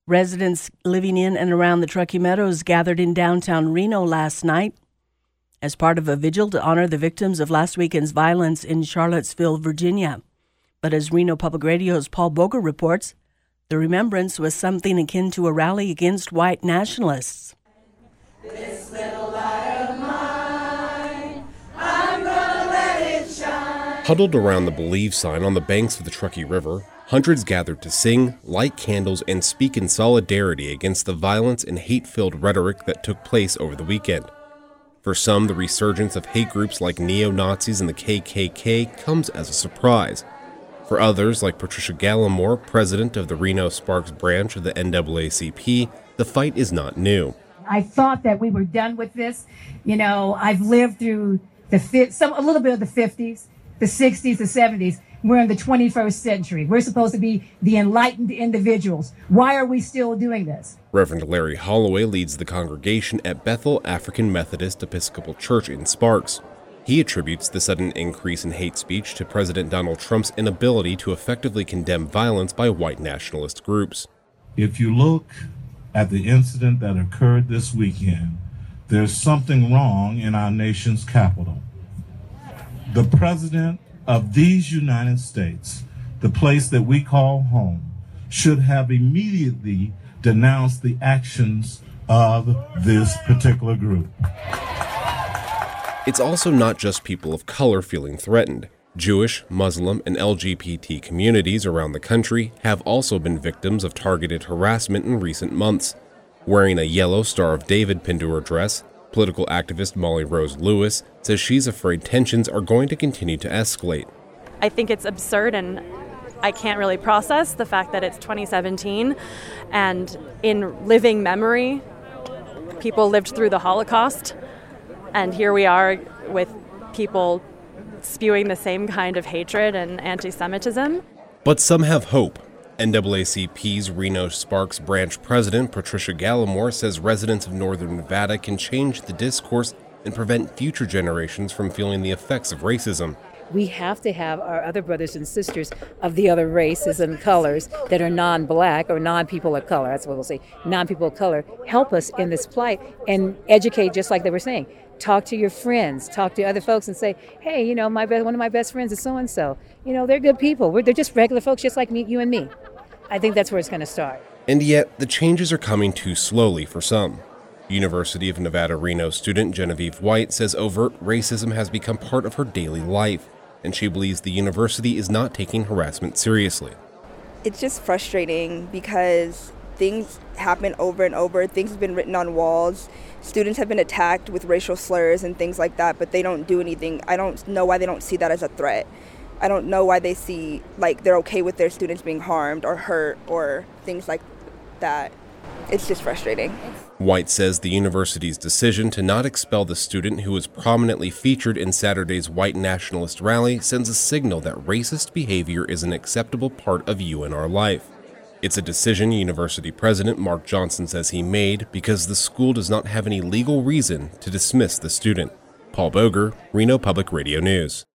Residents living in and around the Truckee Meadows gathered in downtown Reno last night as part of a vigil to honor the victims of last weekend's violence in Charlottesville, Virginia. But as Reno Public Radio's Paul Boger reports, the remembrance was something akin to a rally against white nationalists. This little light of mine, I'm gonna let it shine. Huddled around the Believe sign on the banks of the Truckee River, hundreds gathered to sing, light candles, and speak in solidarity against the violence and hate-filled rhetoric that took place over the weekend. For some, the resurgence of hate groups like neo-Nazis and the KKK comes as a surprise. For others, like Patricia Gallimore, president of the Reno Sparks branch of the NAACP, the fight is not new. I thought that we were done with this. You know, I've lived through a little bit of the 50s, the 60s, the 70s. We're in the 21st century. We're supposed to be the enlightened individuals. Why are we still doing this? Reverend Larry Holloway leads the congregation at Bethel African Methodist Episcopal Church in Sparks. He attributes the sudden increase in hate speech to President Donald Trump's inability to effectively condemn violence by white nationalist groups. If you look at the incident that occurred this weekend, there's something wrong in our nation's capital. The president of these United States, the place that we call home, should have immediately denounced the actions of this particular group. It's also not just people of color feeling threatened. Jewish, Muslim, and LGBT communities around the country have also been victims of targeted harassment in recent months. Wearing a yellow Star of David pinned to her dress, political activist Molly Rose Lewis says she's afraid tensions are going to continue to escalate. I think it's absurd, and I can't really process the fact that it's 2017, and in living memory, people lived through the Holocaust, and here we are with people spewing the same kind of hatred and anti-Semitism. But some have hope. NAACP's Reno Sparks branch president Patricia Gallimore says residents of northern Nevada can change the discourse and prevent future generations from feeling the effects of racism. We have to have our other brothers and sisters of the other races and colors that are non-black or non-people of color, that's what we'll say, non-people of color, help us in this plight and educate, just like they were saying. Talk to your friends, talk to other folks and say, hey, you know, one of my best friends is so-and-so. You know, they're good people. They're just regular folks just like me, you and me. I think that's where it's going to start. And yet, the changes are coming too slowly for some. University of Nevada, Reno student Genevieve White says overt racism has become part of her daily life, and she believes the university is not taking harassment seriously. It's just frustrating because things happen over and over. Things have been written on walls. Students have been attacked with racial slurs and things like that, but they don't do anything. I don't know why they don't see that as a threat. I don't know why they see, like, they're okay with their students being harmed or hurt or things like that. It's just frustrating. White says the university's decision to not expel the student who was prominently featured in Saturday's white nationalist rally sends a signal that racist behavior is an acceptable part of UNR life. It's a decision University President Mark Johnson says he made because the school does not have any legal reason to dismiss the student. Paul Boger, Reno Public Radio News.